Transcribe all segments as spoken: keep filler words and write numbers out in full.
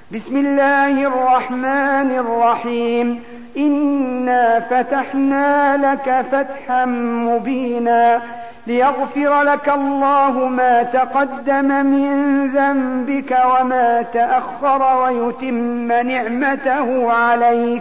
بسم الله الرحمن الرحيم. إنا فتحنا لك فتحا مبينا ليغفر لك الله ما تقدم من ذنبك وما تأخر ويتم نعمته عليك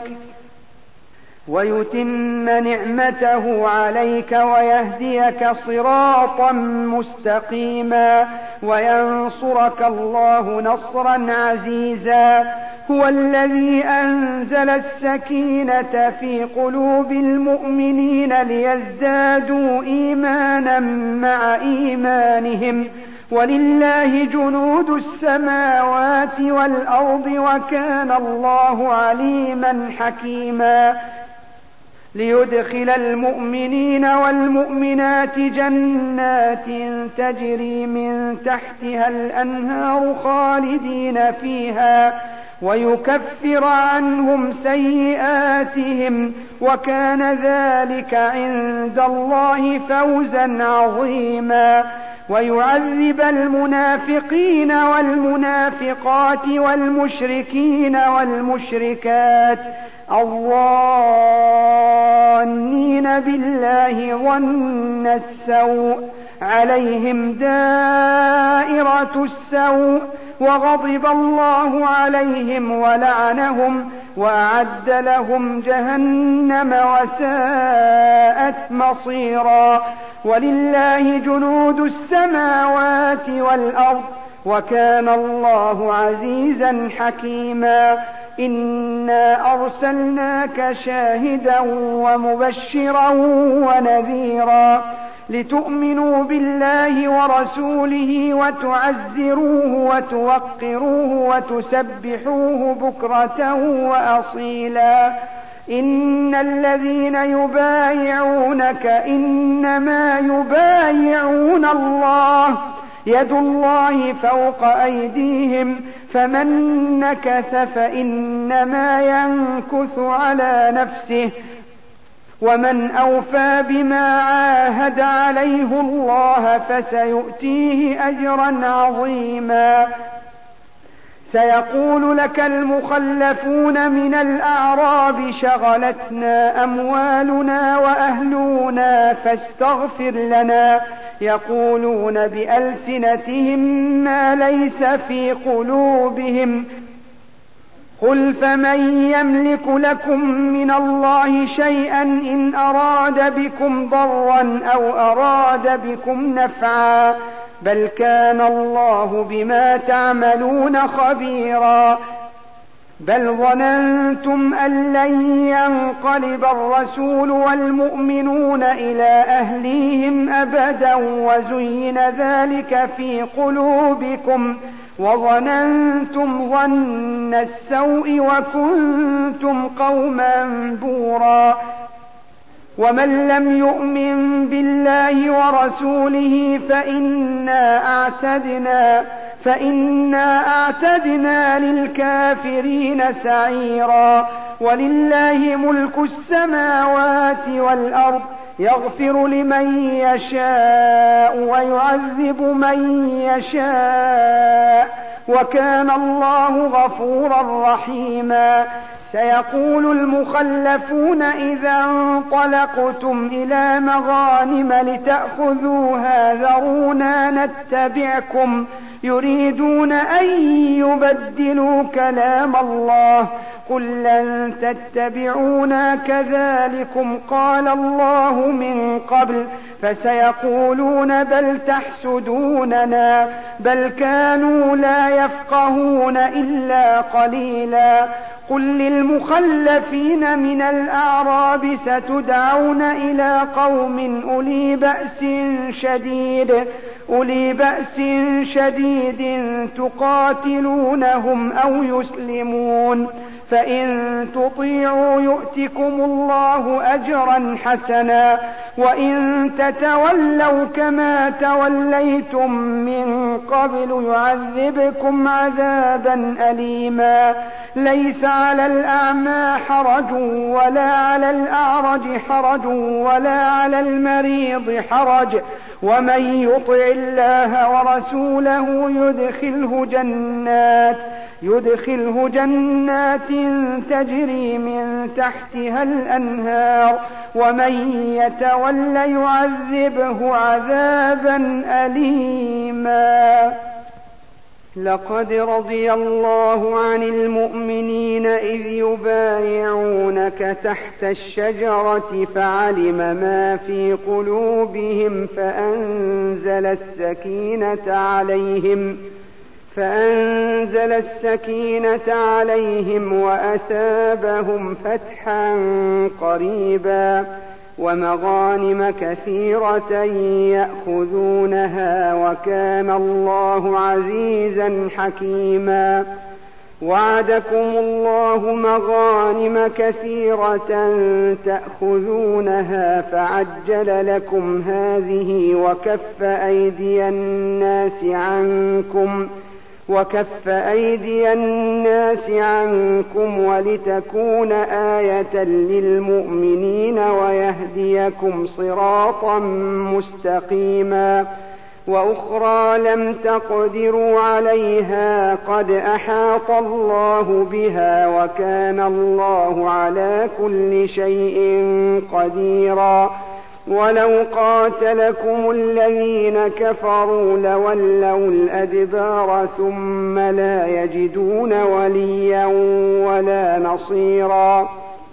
ويتم نعمته عليك ويهديك صراطا مستقيما وينصرك الله نصرا عزيزا. هو الذي أنزل السكينة في قلوب المؤمنين ليزدادوا إيمانا مع إيمانهم ولله جنود السماوات والأرض وكان الله عليما حكيما. ليدخل المؤمنين والمؤمنات جنات تجري من تحتها الأنهار خالدين فيها ويكفر عنهم سيئاتهم وكان ذلك عند الله فوزا عظيما. ويعذب المنافقين والمنافقات والمشركين والمشركات الظانين بالله ظن السوء عليهم دائرة السوء وغضب الله عليهم ولعنهم وأعد لهم جهنم وساءت مصيرا. ولله جنود السماوات والأرض وكان الله عزيزا حكيما. إنا أرسلناك شاهدا ومبشرا ونذيرا لتؤمنوا بالله ورسوله وتعزروه وتوقروه وتسبحوه بكرة وأصيلا. إن الذين يبايعونك إنما يبايعون الله يد الله فوق أيديهم فمن نكث فإنما ينكث على نفسه ومن أوفى بما عاهد عليه الله فسيؤتيه أجرا عظيما. سيقول لك المخلفون من الأعراب شغلتنا أموالنا وأهلنا فاستغفر لنا يقولون بألسنتهم ما ليس في قلوبهم قل فمن يملك لكم من الله شيئا إن أراد بكم ضرا أو أراد بكم نفعا بل كان الله بما تعملون خبيرا. بل ظننتم أن لن ينقلب الرسول والمؤمنون إلى أهليهم أبدا وزين ذلك في قلوبكم وظننتم ظن السوء وكنتم قوما بورا. ومن لم يؤمن بالله ورسوله فإنا أعتدنا فإنا أعتدنا للكافرين سعيرا. ولله ملك السماوات والأرض يغفر لمن يشاء ويعذب من يشاء وكان الله غفورا رحيما. سيقول المخلفون إذا انطلقتم إلى مغانم لتأخذوها ذرونا نتبعكم يريدون أن يبدلوا كلام الله قل لن تتبعونا كذلكم قال الله من قبل فسيقولون بل تحسدوننا بل كانوا لا يفقهون إلا قليلا. قل للمخلفين من الأعراب ستدعون إلى قوم أولي بأس شديد أولي بأس شديد تقاتلونهم أو يسلمون فإن تطيعوا يؤتكم الله أجرا حسنا وإن تتولوا كما توليتم من قبل يعذبكم عذابا أليما. ليس على الأعمى حرج ولا على الأعرج حرج ولا على المريض حرج ومن يطع الله ورسوله يدخله جنات يدخله جنات تجري من تحتها الأنهار ومن يتول يعذبه عذابا أليما. لقد رضي الله عن المؤمنين إذ يبايعونك تحت الشجرة فعلم ما في قلوبهم فأنزل السكينة عليهم فأنزل السكينة عليهم وأثابهم فتحا قريبا ومغانم كثيرة يأخذونها وكان الله عزيزا حكيما. وعدكم الله مغانم كثيرة تأخذونها فعجل لكم هذه وكف أيدي الناس عنكم وكف أيدي الناس عنكم ولتكون آية للمؤمنين ويهديكم صراطا مستقيما. وأخرى لم تقدروا عليها قد أحاط الله بها وكان الله على كل شيء قديرا. ولو قاتلكم الذين كفروا لولوا الأدبار ثم لا يجدون وليا ولا نصيرا.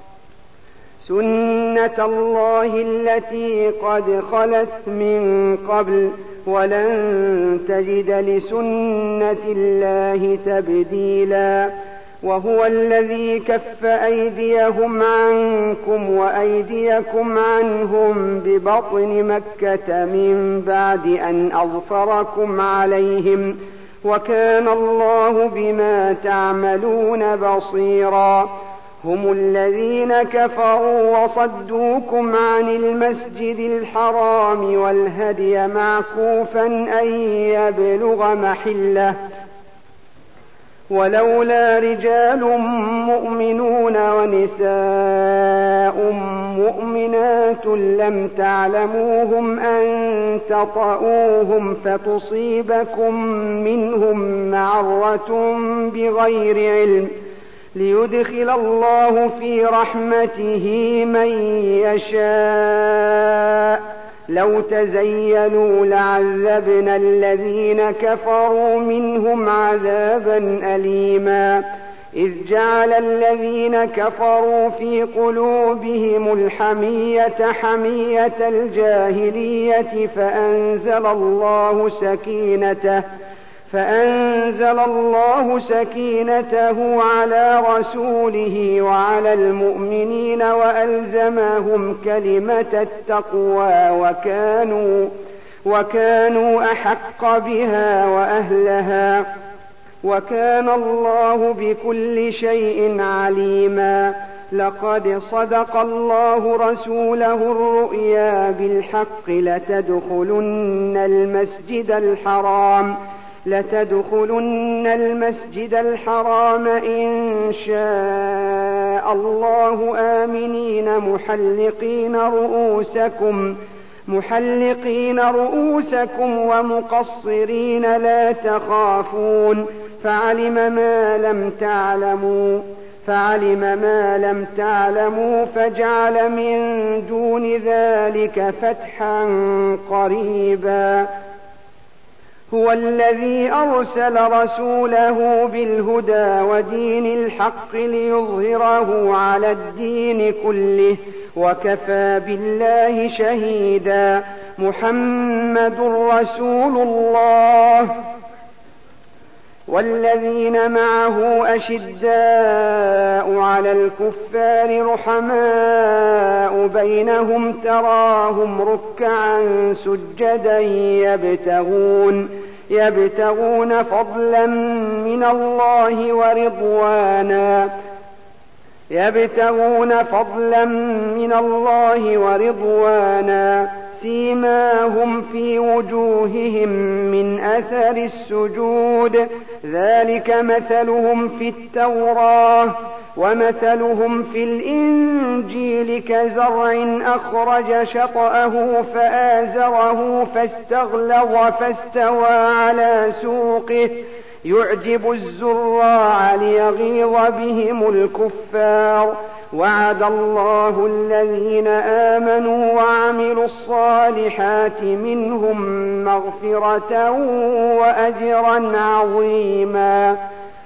سنة الله التي قد خلت من قبل ولن تجد لسنة الله تبديلا. وهو الذي كف أيديهم عنكم وأيديكم عنهم ببطن مكة من بعد أن أظفركم عليهم وكان الله بما تعملون بصيرا. هم الذين كفروا وصدوكم عن المسجد الحرام والهدي معكوفا أن يبلغ محله ولولا رجال مؤمنون ونساء مؤمنات لم تعلموهم أن تطؤوهم فتصيبكم منهم معرة بغير علم ليدخل الله في رحمته من يشاء. لو تزينوا لعذبنا الذين كفروا منهم عذابا أليما. إذ جعل الذين كفروا في قلوبهم الحمية حمية الجاهلية فأنزل الله سكينته فأنزل الله سكينته على رسوله وعلى المؤمنين وألزمهم كلمة التقوى وكانوا, وكانوا أحق بها وأهلها وكان الله بكل شيء عليما. لقد صدق الله رسوله الرؤيا بالحق لتدخلن المسجد الحرام لتدخلن المسجد الحرام إن شاء الله آمنين محلقين رؤوسكم محلقين رؤوسكم ومقصرين لا تخافون فعلم ما لم تعلموا فعلم ما لم تعلموا فجعل من دون ذلك فتحا قريبا. هو الذي أرسل رسوله بالهدى ودين الحق ليظهره على الدين كله وكفى بالله شهيدا. محمد رسول الله والذين معه أشداء على الكفار رحماء بينهم تراهم ركعا سجدا يبتغون يبتغون فضلا من الله ورضوانا يبتغون فضلا من الله ورضوانا سيماهم في وجوههم من أثر السجود ذلك مثلهم في التوراة ومثلهم في الإنجيل كزرع أخرج شطأه فآزره فاستغلظ فاستوى على سوقه يعجب الزراع ليغيظ بهم الكفار. وعد الله الذين آمنوا وعملوا الصالحات منهم مغفرة وأجرا عظيما.